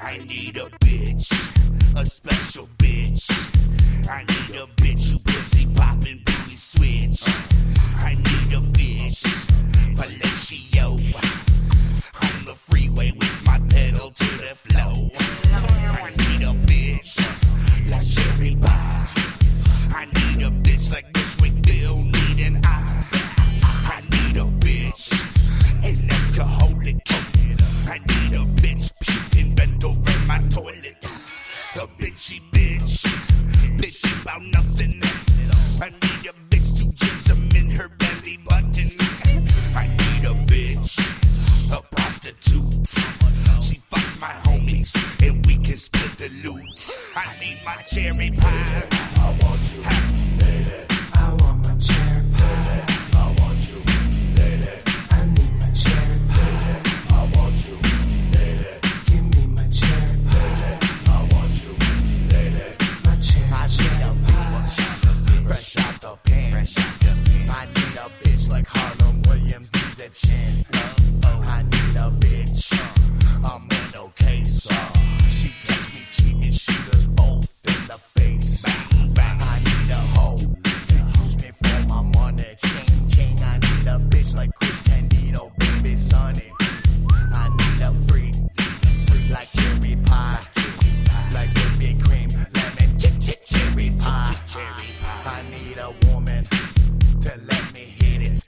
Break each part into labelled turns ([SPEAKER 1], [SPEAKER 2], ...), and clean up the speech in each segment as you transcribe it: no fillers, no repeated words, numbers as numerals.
[SPEAKER 1] I need a bitch, a special bitch. I need a bitch who pussy poppin' booty switch. I need a bitch, fellatio, on the freeway with my pedal to the floor. I need a bitch like cherry pie. I need a bitch like Bushwick Bill need an eye. I need a bitch, an alcoholic. I need a bitch puking bent over my toilet. A bitchy bitch, bitchy about nothing. I need a bitch to jism in her belly button. I need a bitch, a prostitute. She fucks my homies and we can split the loot. I need my cherry pie.
[SPEAKER 2] I want you, lady. I want my cherry pie. I want you, lady. I need my cherry pie. I want you, lady. Give me my cherry pie. I want you, lady. My cherry pie.
[SPEAKER 3] Fresh out the pen. I need a bitch like Harlem Williams needs a chin. I need a bitch, a mental case. She gets me cheating, shooters both in the face. I need a hoe to use me for my money. Ching. I need a bitch like Chris Candido, baby Sonny. I need a freak like cherry pie, like whipping cream, lemon, cherry pie. I need a woman to let me hit it.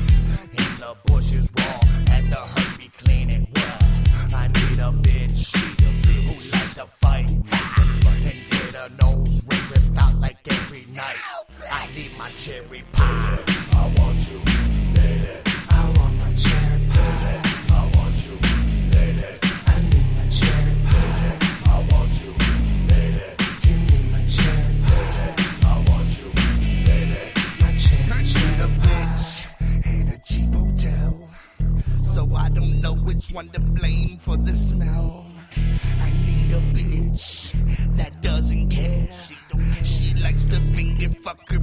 [SPEAKER 3] In the bushes raw, at the herpes clinic. I need a bitch who like to fight and get her nose ripped out like every night. I need my cherry pie.
[SPEAKER 2] I want you, lady. I want my cherry pie. I want you, lady. I need my cherry pie. I want you, lady. Give me my cherry pie. I want you, lady. My cherry pie.
[SPEAKER 1] In a cheap hotel, so I don't know which one to blame for the smell. I need a bitch that doesn't care. She likes to finger fuck her